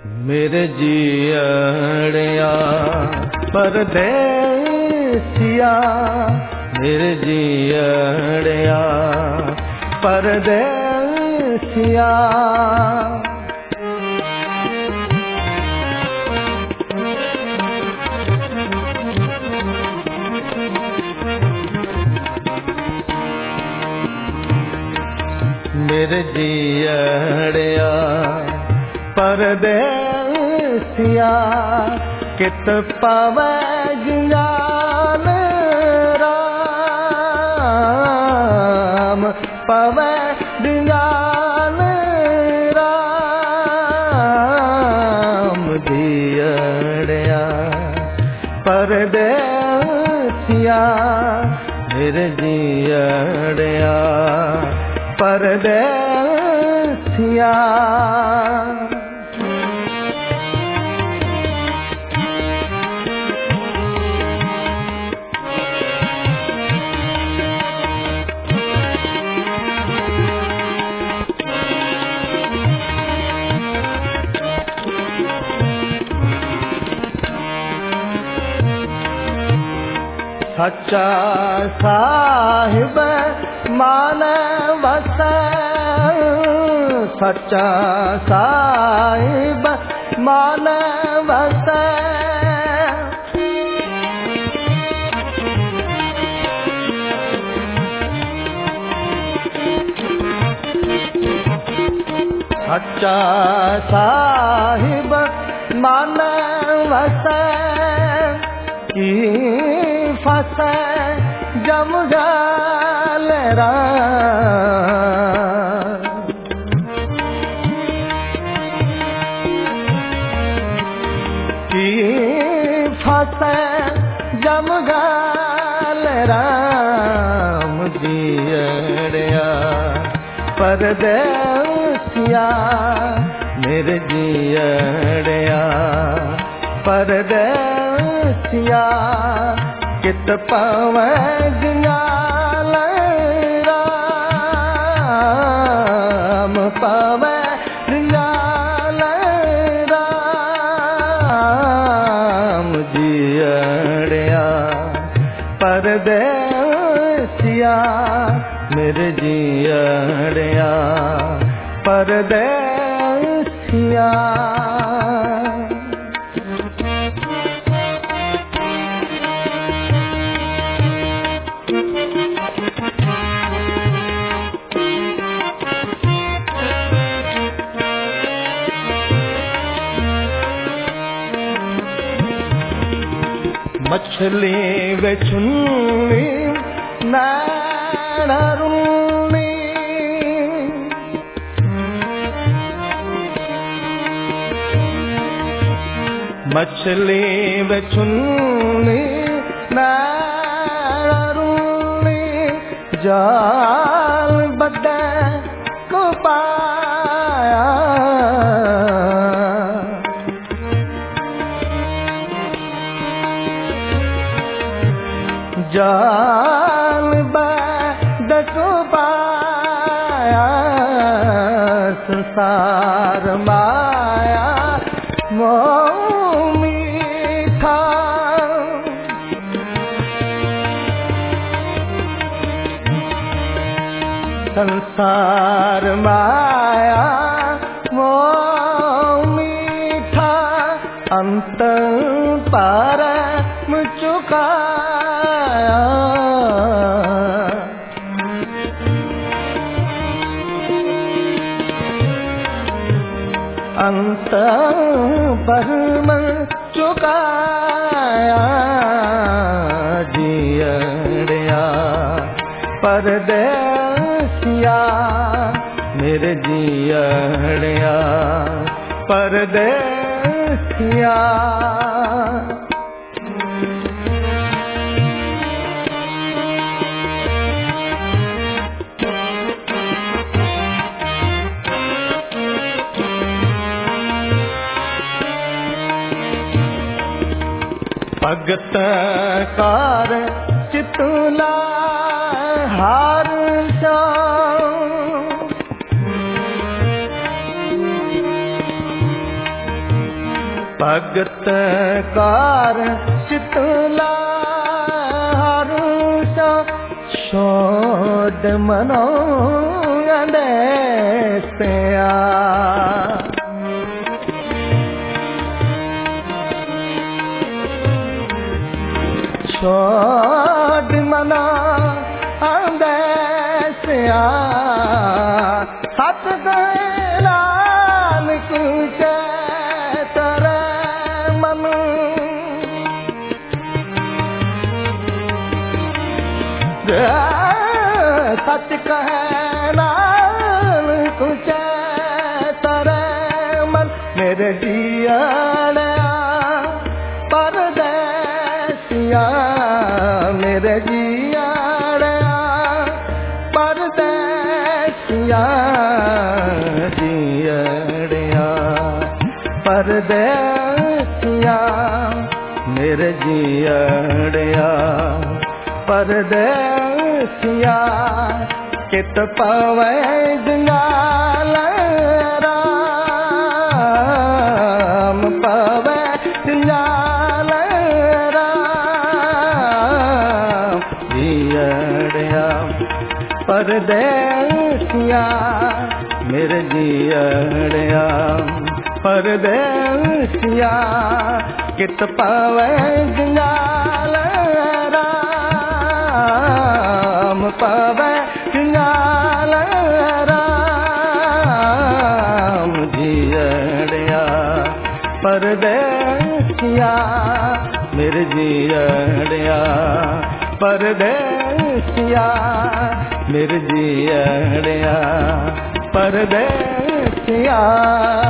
मेरे जियड़िया परदेसिया, मेरे जियड़िया परदेसिया। मेरे जियड़िया परदेसिया, कित पावै जंजाल राम, पावै जंजाल राम। जियड़िया परदेसिया, मेरे जियड़िया परदेसिया। सच्चा साहिब मान वसै, सच्चा साहिब मान वसै। सच्चा साहिब मान वसै, की फसै जमगाल राम। की फसै जमगाल राम। जियड़िया परदेसिया, मेरे जियड़िया परदेसिया, कित पावै जंजाल राम, पावै जंजाल राम। जियड़िया परदेसिया, मेरे जियड़िया परदेसिया। मछली बेचुन्नी नैना रुन्नी, मछली बेचुन्नी नैना रुन्नी। जाल बड्डे को पाया, जाल बड्डे को पाया। संसार माया मोह मीठा, संसार माया मोह मीठा। अंत परम चुकाया, अंत परम चुकाया। जियड़िया परदेसिया, मेरे जियड़िया परदेसिया। भगत कार चितला हार श्याम, भगत कार चितला हारूसा छोड़ मनो अंदेसिया छोड़ मनो अंदेसिया सत दलाल कुछ तेरे मन सच कहना कुछ तेरे मन मेरे जियाड़ा परदेसिया मेरे जियाड़ा परदेसिया जियड़िया परदेसिया मेरे जियड़िया परदेसिया कित पावे जंगाल राम पावे जंगाल राम जियड़िया परदेसिया मेरे जियड़िया परदेसिया कित पावे जंगाल राम पावे जंगाल राम जियड़िया परदेसिया मेरे जियड़िया परदेसिया मेरे जियड़िया परदेसिया